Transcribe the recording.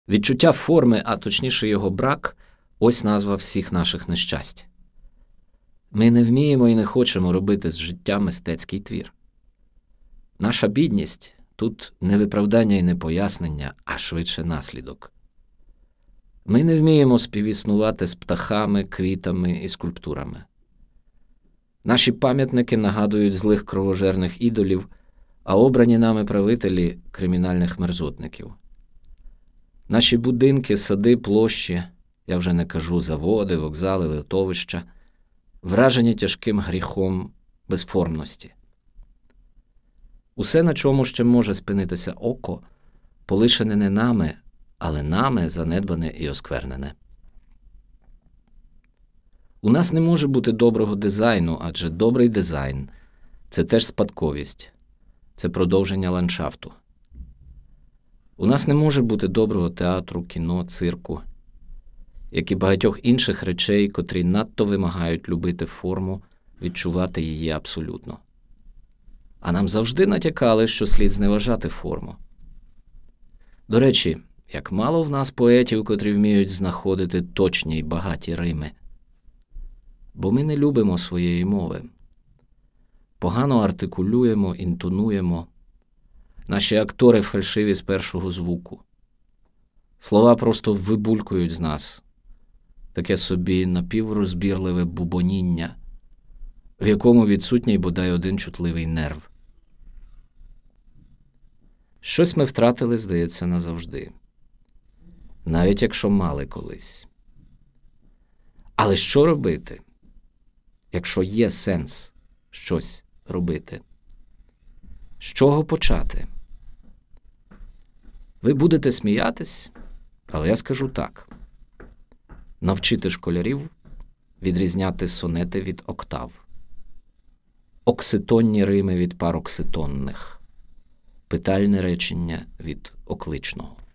Відчуття форми, а точніше його брак – ось назва всіх наших нещасть. Ми не вміємо і не хочемо робити з життя мистецький твір. Наша бідність – тут не виправдання і не пояснення, а швидше наслідок. Ми не вміємо співіснувати з птахами, квітами і скульптурами. Наші пам'ятники нагадують злих кровожерних ідолів, а обрані нами правителі – кримінальних мерзотників. Наші будинки, сади, площі, я вже не кажу заводи, вокзали, литовища, вражені тяжким гріхом безформності. Усе, на чому ще може спинитися око, полишене не нами, але нами занедбане і осквернене. У нас не може бути доброго дизайну, адже добрий дизайн – це теж спадковість, це продовження ландшафту. У нас не може бути доброго театру, кіно, цирку, як і багатьох інших речей, котрі надто вимагають любити форму, відчувати її абсолютно. А нам завжди натякали, що слід зневажати форму. До речі, як мало в нас поетів, котрі вміють знаходити точні й багаті рими. Бо ми не любимо своєї мови. Погано артикулюємо, інтонуємо. Наші актори фальшиві з першого звуку. Слова просто вибулькують з нас. Таке собі напіврозбірливе бубоніння, в якому відсутній бодай один чутливий нерв. Щось ми втратили, здається, назавжди. Навіть якщо мали колись. Але що робити, якщо є сенс щось робити? З чого почати? Ви будете сміятись, але я скажу так. Навчити школярів відрізняти сонети від октав. Окситонні рими від парокситонних. Питальне речення від окличного.